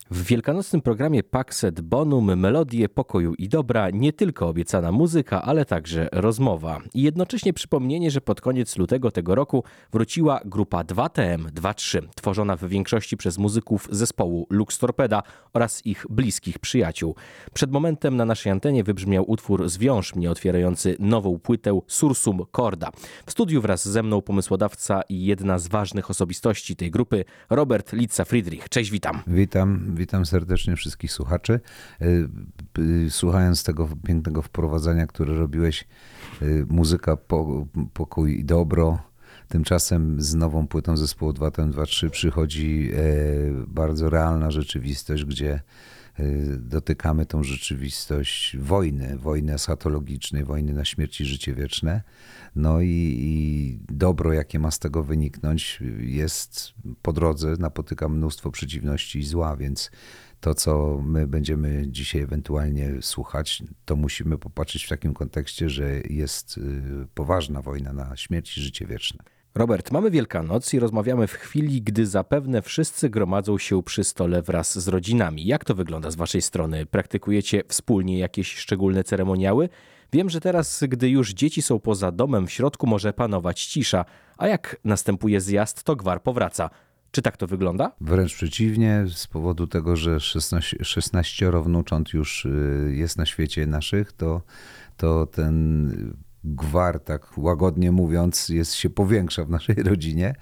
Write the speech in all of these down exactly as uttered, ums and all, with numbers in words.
W wielkanocnym programie Pax et Bonum melodie pokoju i dobra nie tylko obiecana muzyka, ale także rozmowa. I jednocześnie przypomnienie, że pod koniec lutego tego roku wróciła grupa dwa T M dwa trzy, tworzona w większości przez muzyków zespołu Lux Torpeda oraz ich bliskich przyjaciół. Przed momentem na naszej antenie wybrzmiał utwór Zwiąż mnie, otwierający nową płytę Sursum Corda. W studiu wraz ze mną pomysłodawca i jedna z ważnych osobistości tej grupy, Robert Litza-Friedrich. Cześć, witam. Witam, witam serdecznie wszystkich słuchaczy. Słuchając tego pięknego wprowadzenia, które robiłeś, muzyka, pokój i dobro, tymczasem z nową płytą zespołu dwa T M dwa trzy przychodzi bardzo realna rzeczywistość, gdzie dotykamy tą rzeczywistość wojny, wojny eschatologicznej, wojny na śmierć i życie wieczne. No i, i dobro, jakie ma z tego wyniknąć, jest po drodze, napotyka mnóstwo przeciwności i zła, więc to, co my będziemy dzisiaj ewentualnie słuchać, to musimy popatrzeć w takim kontekście, że jest poważna wojna na śmierć i życie wieczne. Robert, mamy Wielkanoc i rozmawiamy w chwili, gdy zapewne wszyscy gromadzą się przy stole wraz z rodzinami. Jak to wygląda z waszej strony? Praktykujecie wspólnie jakieś szczególne ceremoniały? Wiem, że teraz, gdy już dzieci są poza domem, w środku może panować cisza, a jak następuje zjazd, to gwar powraca. Czy tak to wygląda? Wręcz przeciwnie, z powodu tego, że szesnaście wnucząt już jest na świecie naszych, to, to ten gwar, tak łagodnie mówiąc, jest, się powiększa w naszej rodzinie,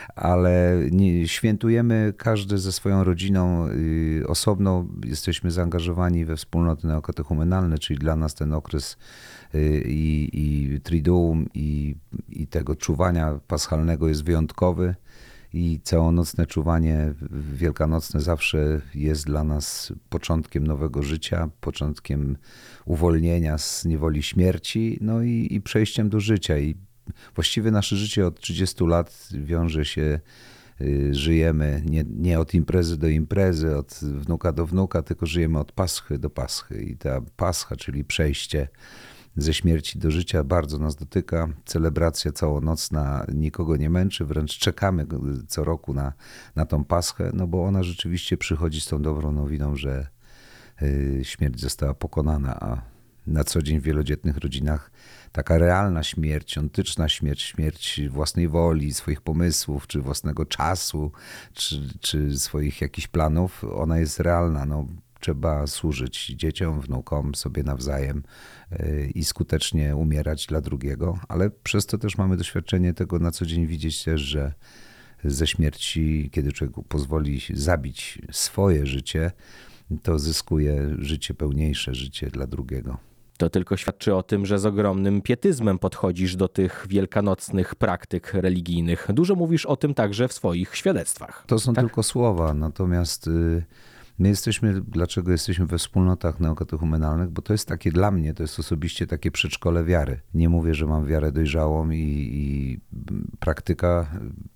ale nie, świętujemy każdy ze swoją rodziną y, osobno. Jesteśmy zaangażowani we wspólnoty neokatechumenalne, czyli dla nas ten okres y, i, i triduum i, i tego czuwania paschalnego jest wyjątkowy. I całonocne czuwanie wielkanocne zawsze jest dla nas początkiem nowego życia, początkiem uwolnienia z niewoli śmierci, no i, i przejściem do życia. I właściwie nasze życie od trzydziestu lat wiąże się, y, żyjemy nie, nie od imprezy do imprezy, od wnuka do wnuka, tylko żyjemy od paschy do paschy. I ta pascha, czyli przejście ze śmierci do życia, bardzo nas dotyka. Celebracja całonocna nikogo nie męczy, wręcz czekamy co roku na, na tą Paschę, no bo ona rzeczywiście przychodzi z tą dobrą nowiną, że y, śmierć została pokonana, a na co dzień w wielodzietnych rodzinach taka realna śmierć, ontyczna śmierć, śmierć własnej woli, swoich pomysłów, czy własnego czasu, czy, czy swoich jakichś planów, ona jest realna. No, trzeba służyć dzieciom, wnukom, sobie nawzajem i skutecznie umierać dla drugiego, ale przez to też mamy doświadczenie tego na co dzień widzieć też, że ze śmierci, kiedy człowiek pozwoli zabić swoje życie, to zyskuje życie pełniejsze, życie dla drugiego. To tylko świadczy o tym, że z ogromnym pietyzmem podchodzisz do tych wielkanocnych praktyk religijnych. Dużo mówisz o tym także w swoich świadectwach. To są tak? tylko słowa, natomiast my jesteśmy, dlaczego jesteśmy we wspólnotach neokatechumenalnych? Bo to jest takie dla mnie, to jest osobiście takie przedszkole wiary. Nie mówię, że mam wiarę dojrzałą i, i praktyka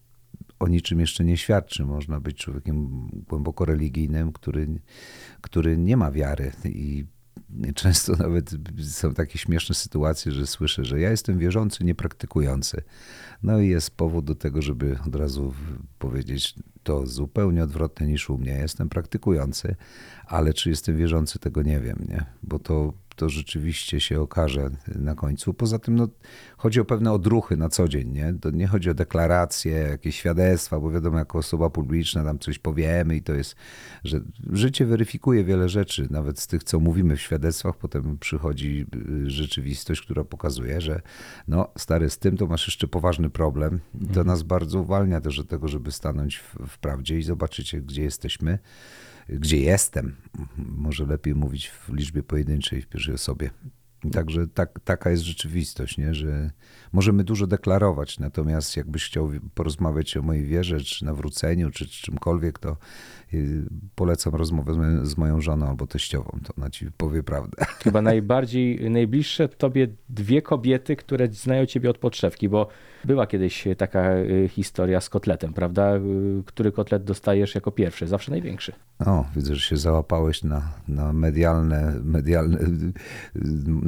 o niczym jeszcze nie świadczy. Można być człowiekiem głęboko religijnym, który, który nie ma wiary i często nawet są takie śmieszne sytuacje, że słyszę, że ja jestem wierzący, niepraktykujący. No i jest powód do tego, żeby od razu powiedzieć to zupełnie odwrotnie niż u mnie. Ja jestem praktykujący, ale czy jestem wierzący, tego nie wiem, nie? Bo to, to rzeczywiście się okaże na końcu. Poza tym no, chodzi o pewne odruchy na co dzień. Nie? To nie chodzi o deklaracje, jakieś świadectwa, bo wiadomo, jako osoba publiczna tam coś powiemy i to jest, że życie weryfikuje wiele rzeczy, nawet z tych, co mówimy w świadectwach, potem przychodzi rzeczywistość, która pokazuje, że no stary, z tym to masz jeszcze poważny problem. I to nas bardzo uwalnia też od tego, żeby stanąć w, w prawdzie i zobaczyć, gdzie jesteśmy, gdzie jestem. Może lepiej mówić w liczbie pojedynczej, w pierwszej osobie. Także tak, taka jest rzeczywistość, nie? Że możemy dużo deklarować, natomiast jakbyś chciał porozmawiać o mojej wierze, czy nawróceniu, czy czymkolwiek, to polecam rozmowę z moją, z moją żoną albo teściową, to ona ci powie prawdę. Chyba najbardziej, najbliższe tobie dwie kobiety, które znają ciebie od podszewki, bo była kiedyś taka historia z kotletem, prawda? Który kotlet dostajesz jako pierwszy? Zawsze największy. O, widzę, że się załapałeś na, na medialne, medialne,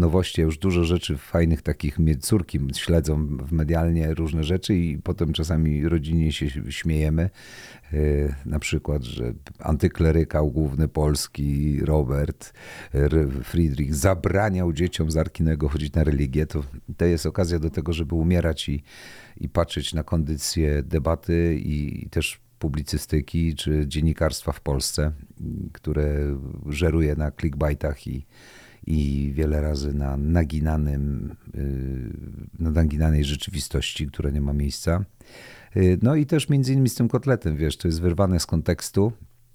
nowości, już dużo rzeczy fajnych takich, mnie córki śledzą w medialnie różne rzeczy i potem czasami rodzinie się śmiejemy. Na przykład, że antyklerykał główny polski Robert Friedrich zabraniał dzieciom z Arkinego chodzić na religię. To, to jest okazja do tego, żeby umierać i, i patrzeć na kondycję debaty i, i też publicystyki czy dziennikarstwa w Polsce, które żeruje na clickbaitach i, i wiele razy na naginanym, na naginanej rzeczywistości, która nie ma miejsca. No i też między innymi z tym kotletem, wiesz, to jest wyrwane z kontekstu,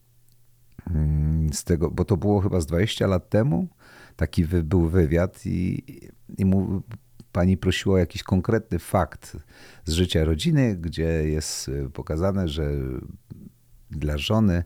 z tego, bo to było chyba z dwadzieścia lat temu, taki wy, był wywiad i, i mu, pani prosiła o jakiś konkretny fakt z życia rodziny, gdzie jest pokazane, że dla żony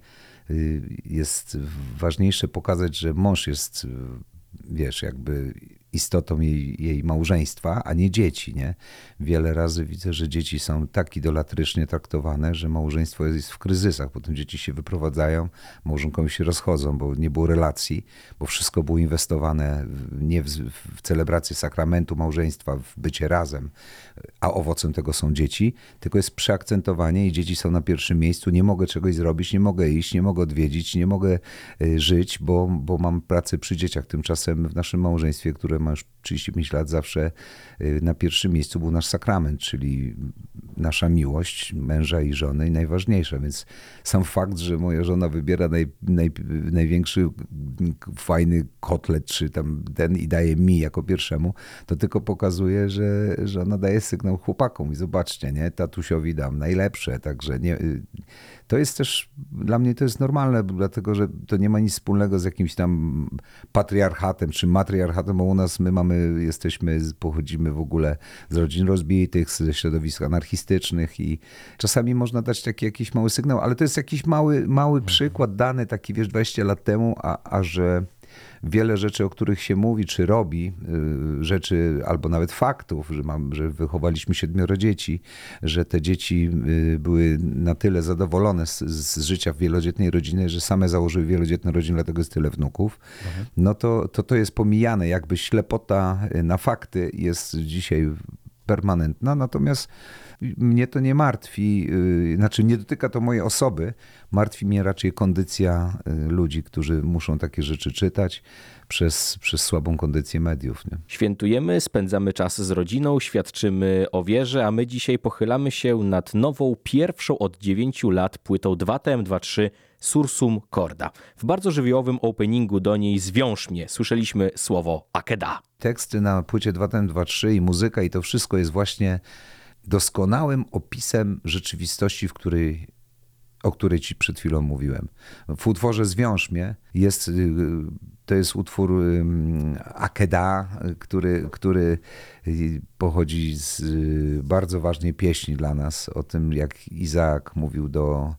jest ważniejsze pokazać, że mąż jest, wiesz, jakby istotą jej, jej małżeństwa, a nie dzieci, nie? Wiele razy widzę, że dzieci są tak idolatrycznie traktowane, że małżeństwo jest w kryzysach. Potem dzieci się wyprowadzają, małżonkowie się rozchodzą, bo nie było relacji, bo wszystko było inwestowane nie w, w celebrację sakramentu małżeństwa, w bycie razem, a owocem tego są dzieci, tylko jest przeakcentowanie i dzieci są na pierwszym miejscu. Nie mogę czegoś zrobić, nie mogę iść, nie mogę odwiedzić, nie mogę żyć, bo, bo mam pracę przy dzieciach. Tymczasem w naszym małżeństwie, które ma już trzydzieści pięć lat, zawsze na pierwszym miejscu był nasz sakrament, czyli nasza miłość męża i żony i najważniejsza. Więc sam fakt, że moja żona wybiera naj, naj, największy fajny kotlet, czy tam ten i daje mi jako pierwszemu, to tylko pokazuje, że, że ona daje sygnał chłopakom i zobaczcie, nie, tatusiowi dam najlepsze, także nie, to jest też, dla mnie to jest normalne, dlatego, że to nie ma nic wspólnego z jakimś tam patriarchatem, czy matriarchatem, bo u nas my mamy, jesteśmy, pochodzimy w ogóle z rodzin rozbitych, ze środowisk anarchistycznych i czasami można dać taki jakiś mały sygnał, ale to jest jakiś mały, mały przykład dany, taki wiesz, dwadzieścia lat temu, a, a że wiele rzeczy, o których się mówi, czy robi, rzeczy albo nawet faktów, że, mam, że wychowaliśmy siedmioro dzieci, że te dzieci były na tyle zadowolone z, z życia w wielodzietnej rodzinie, że same założyły wielodzietne rodziny, dlatego jest tyle wnuków, mhm. no to, to to jest pomijane. Jakby ślepota na fakty jest dzisiaj permanentna, natomiast mnie to nie martwi, znaczy nie dotyka to mojej osoby, martwi mnie raczej kondycja ludzi, którzy muszą takie rzeczy czytać przez, przez słabą kondycję mediów. Nie? Świętujemy, spędzamy czas z rodziną, świadczymy o wierze, a my dzisiaj pochylamy się nad nową, pierwszą od dziewięciu lat płytą dwa T M dwa trzy Sursum Corda. W bardzo żywiołowym openingu do niej Zwiąż mnie słyszeliśmy słowo Akeda. Teksty na płycie dwa T M dwa trzy i muzyka i to wszystko jest właśnie doskonałym opisem rzeczywistości, w której, o której ci przed chwilą mówiłem. W utworze Zwiąż mnie jest, to jest utwór Akeda, który, który pochodzi z bardzo ważnej pieśni dla nas, o tym jak Izaak mówił do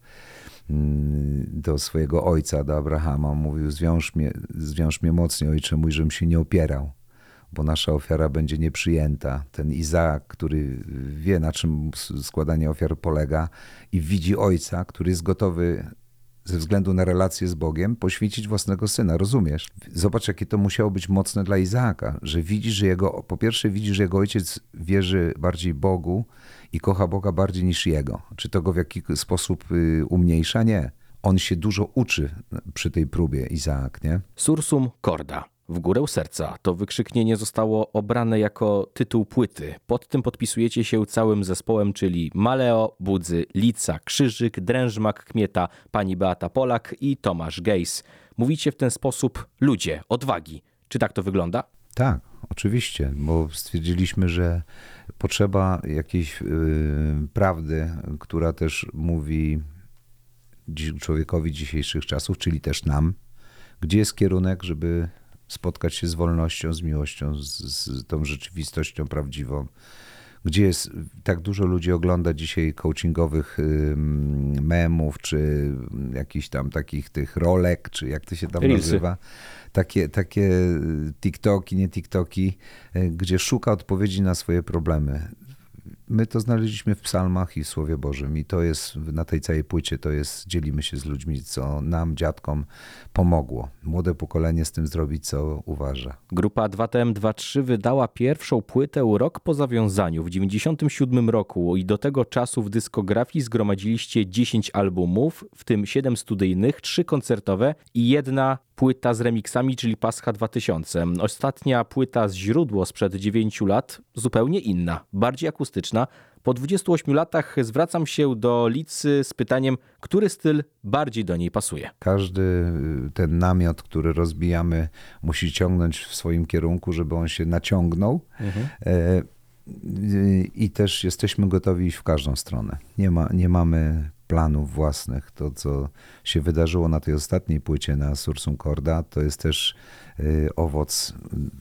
do swojego ojca, do Abrahama, mówił: zwiąż mnie, zwiąż mnie mocniej, ojcze mój, żebym się nie opierał, bo nasza ofiara będzie nieprzyjęta. Ten Izaak, który wie, na czym składanie ofiar polega i widzi ojca, który jest gotowy ze względu na relację z Bogiem poświęcić własnego syna, rozumiesz? Zobacz, jakie to musiało być mocne dla Izaaka, że widzi, że jego, po pierwsze widzi, że jego ojciec wierzy bardziej Bogu i kocha Boga bardziej niż jego. Czy to go w jakiś sposób umniejsza? Nie. On się dużo uczy przy tej próbie, Izaak, nie? Sursum Corda. W górę serca. To wykrzyknienie zostało obrane jako tytuł płyty. Pod tym podpisujecie się całym zespołem, czyli Maleo, Budzy, Lica, Krzyżyk, Drężmak, Kmieta, pani Beata Polak i Tomasz Gejs. Mówicie w ten sposób: ludzie, odwagi. Czy tak to wygląda? Tak, oczywiście, bo stwierdziliśmy, że potrzeba jakiejś yy, prawdy, która też mówi człowiekowi dzisiejszych czasów, czyli też nam, gdzie jest kierunek, żeby spotkać się z wolnością, z miłością, z, z tą rzeczywistością prawdziwą. Gdzie jest, tak dużo ludzi ogląda dzisiaj coachingowych memów, czy jakichś tam takich tych rolek, czy jak to się tam Reelsy. nazywa. Takie, takie TikToki, nie TikToki, gdzie szuka odpowiedzi na swoje problemy. my to znaleźliśmy w psalmach i w Słowie Bożym i to jest na tej całej płycie, to jest, dzielimy się z ludźmi, co nam, dziadkom pomogło. Młode pokolenie z tym zrobić, co uważa. Grupa dwa T M dwa trzy wydała pierwszą płytę rok po zawiązaniu w dziewięćdziesiątym siódmym roku i do tego czasu w dyskografii zgromadziliście dziesięć albumów, w tym siedem studyjnych, trzy koncertowe i jedna płyta z remixami, czyli Pascha dwa tysiące. Ostatnia płyta z źródło sprzed dziewięciu lat, zupełnie inna, bardziej akustyczna. Po dwudziestu ośmiu latach zwracam się do Licy z pytaniem, który styl bardziej do niej pasuje. Każdy ten namiot, który rozbijamy, musi ciągnąć w swoim kierunku, żeby on się naciągnął. Mhm. I też jesteśmy gotowi iść w każdą stronę. Nie ma, nie mamy planów własnych. To, co się wydarzyło na tej ostatniej płycie na Sursum Corda, to jest też owoc.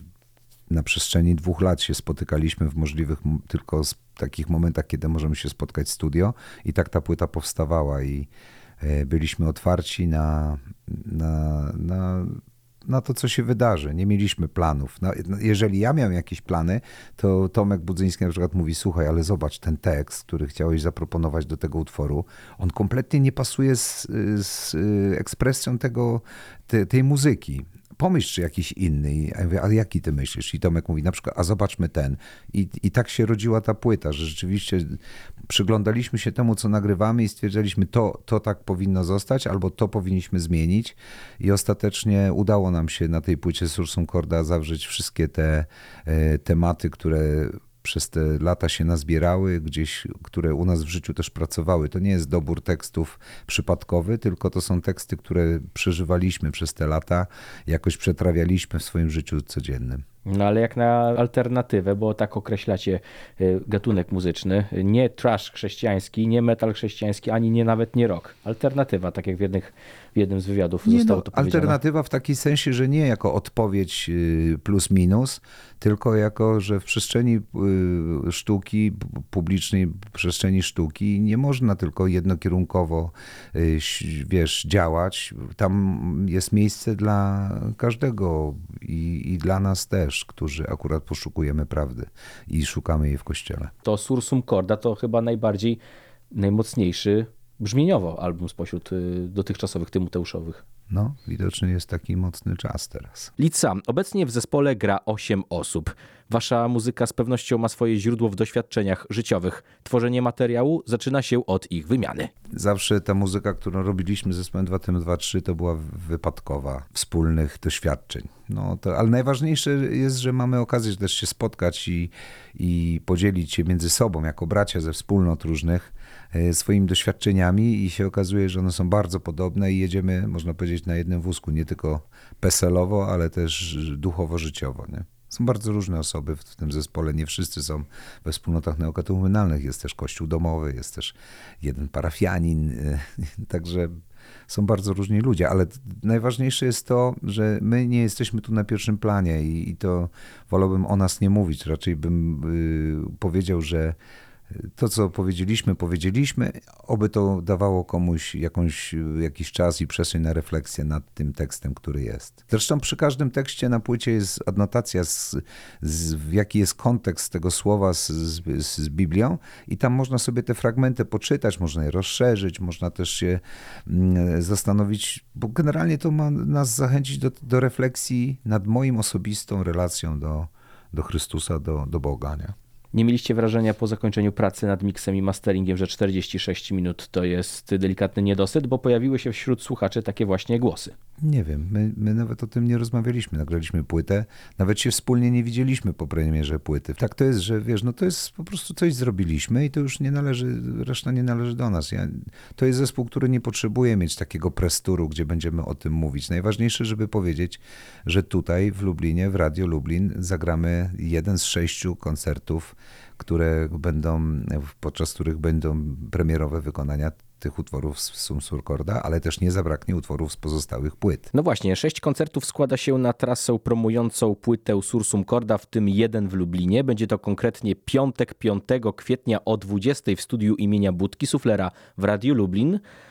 Na przestrzeni dwóch lat się spotykaliśmy w możliwych tylko takich momentach, kiedy możemy się spotkać w studio i tak ta płyta powstawała i byliśmy otwarci na, na, na, na to, co się wydarzy. Nie mieliśmy planów. No, jeżeli ja miałem jakieś plany, to Tomek Budzyński na przykład mówi, słuchaj, ale zobacz ten tekst, który chciałeś zaproponować do tego utworu, on kompletnie nie pasuje z, z ekspresją tego, te, tej muzyki. Pomyśl, czy jakiś inny. Ja mówię, ale jaki ty myślisz? I Tomek mówi, na przykład, a zobaczmy ten. I, I tak się rodziła ta płyta, że rzeczywiście przyglądaliśmy się temu, co nagrywamy i stwierdzaliśmy, to, to tak powinno zostać, albo to powinniśmy zmienić. I ostatecznie udało nam się na tej płycie Sursum Corda zawrzeć wszystkie te e, tematy, które przez te lata się nazbierały, gdzieś, które u nas w życiu też pracowały. To nie jest dobór tekstów przypadkowy, tylko to są teksty, które przeżywaliśmy przez te lata, jakoś przetrawialiśmy w swoim życiu codziennym. No ale jak na alternatywę, bo tak określacie gatunek muzyczny, nie trash chrześcijański, nie metal chrześcijański, ani nie nawet nie rock. Alternatywa, tak jak w, jednych, w jednym z wywiadów nie zostało no, to powiedziane. Alternatywa w takim sensie, że nie jako odpowiedź plus minus, tylko jako, że w przestrzeni sztuki publicznej, w przestrzeni sztuki nie można tylko jednokierunkowo, wiesz, działać. Tam jest miejsce dla każdego i, i dla nas też, którzy akurat poszukujemy prawdy i szukamy jej w Kościele. To Sursum Corda to chyba najbardziej, najmocniejszy brzmieniowo album spośród dotychczasowych tymoteuszowych. No, widocznie jest taki mocny czas teraz. Lica, obecnie w zespole gra osiem osób. Wasza muzyka z pewnością ma swoje źródło w doświadczeniach życiowych. Tworzenie materiału zaczyna się od ich wymiany. Zawsze ta muzyka, którą robiliśmy z zespołem dwa T M dwa trzy, to była wypadkowa wspólnych doświadczeń. No to, ale najważniejsze jest, że mamy okazję też się spotkać i, i podzielić się między sobą, jako bracia ze wspólnot różnych, swoimi doświadczeniami i się okazuje, że one są bardzo podobne i jedziemy, można powiedzieć, na jednym wózku, nie tylko peselowo, ale też duchowo-życiowo. Nie? Są bardzo różne osoby w tym zespole, nie wszyscy są we wspólnotach neokatechumenalnych, jest też kościół domowy, jest też jeden parafianin, także są bardzo różni ludzie, ale najważniejsze jest to, że my nie jesteśmy tu na pierwszym planie i, i to wolałbym o nas nie mówić, raczej bym y, powiedział, że to, co powiedzieliśmy, powiedzieliśmy, oby to dawało komuś jakąś, jakiś czas i przestrzeń na refleksję nad tym tekstem, który jest. Zresztą przy każdym tekście na płycie jest adnotacja, z, z, jaki jest kontekst tego słowa z, z, z Biblią i tam można sobie te fragmenty poczytać, można je rozszerzyć, można też się zastanowić, bo generalnie to ma nas zachęcić do, do refleksji nad moim osobistą relacją do, do Chrystusa, do, do Boga, nie? Nie mieliście wrażenia po zakończeniu pracy nad miksem i masteringiem, że czterdzieści sześć minut to jest delikatny niedosyt, bo pojawiły się wśród słuchaczy takie właśnie głosy. Nie wiem, my, my nawet o tym nie rozmawialiśmy. Nagraliśmy płytę, nawet się wspólnie nie widzieliśmy po premierze płyty. Tak to jest, że wiesz, no to jest po prostu coś zrobiliśmy i to już nie należy, reszta nie należy do nas. Ja, to jest zespół, który nie potrzebuje mieć takiego presturu, gdzie będziemy o tym mówić. Najważniejsze, żeby powiedzieć, że tutaj w Lublinie, w Radio Lublin zagramy jeden z sześciu koncertów, które będą, podczas których będą premierowe wykonania tych utworów z Sursum Corda, ale też nie zabraknie utworów z pozostałych płyt. No właśnie, sześć koncertów składa się na trasę promującą płytę Sursum Corda, w tym jeden w Lublinie. Będzie to konkretnie piątek, piątego kwietnia o dwudziestej w studiu imienia Budki Suflera w Radiu Lublin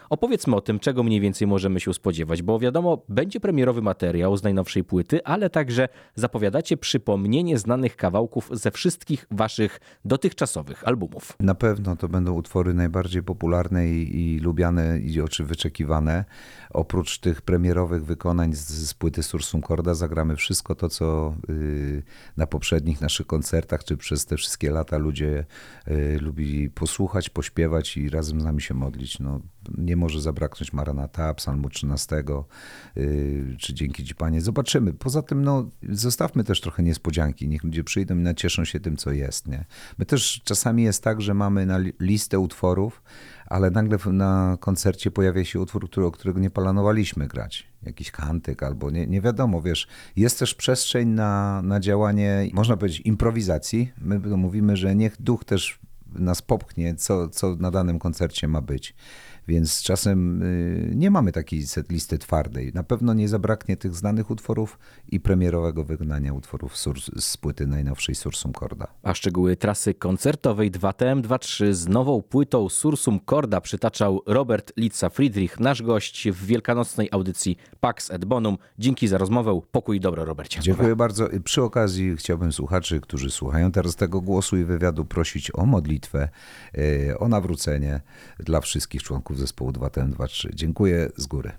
Opowiedzmy o tym, czego mniej więcej możemy się spodziewać, bo wiadomo, będzie premierowy materiał z najnowszej płyty, ale także zapowiadacie przypomnienie znanych kawałków ze wszystkich waszych dotychczasowych albumów. Na pewno to będą utwory najbardziej popularne i, i lubiane i oczy wyczekiwane. Oprócz tych premierowych wykonań z, z płyty Sursum Corda zagramy wszystko to, co y, na poprzednich naszych koncertach, czy przez te wszystkie lata ludzie y, lubili posłuchać, pośpiewać i razem z nami się modlić. No, nie może zabraknąć Maranata, Psalmu trzynastego, y, czy Dzięki Ci Panie. Zobaczymy. Poza tym no, zostawmy też trochę niespodzianki. Niech ludzie przyjdą i nacieszą się tym, co jest. Nie? My też czasami jest tak, że mamy na li- listę utworów, ale nagle na koncercie pojawia się utwór, który, o którego nie planowaliśmy grać. Jakiś kantyk albo nie, nie wiadomo, wiesz. Jest też przestrzeń na, na działanie, można powiedzieć, improwizacji. My mówimy, że niech duch też nas popchnie, co, co na danym koncercie ma być. Więc czasem y, nie mamy takiej setlisty twardej. Na pewno nie zabraknie tych znanych utworów i premierowego wykonania utworów sur, z płyty najnowszej Sursum Corda. A szczegóły trasy koncertowej dwa T M dwa trzy z nową płytą Sursum Corda przytaczał Robert Litza-Friedrich, nasz gość w wielkanocnej audycji Pax et Bonum. Dzięki za rozmowę. Pokój i dobro, Robercie. Dziękuję bardzo. Przy okazji chciałbym słuchaczy, którzy słuchają teraz tego głosu i wywiadu, prosić o modlitwę, o nawrócenie dla wszystkich członków zespołu dwa T M dwa trzy. Dziękuję z góry.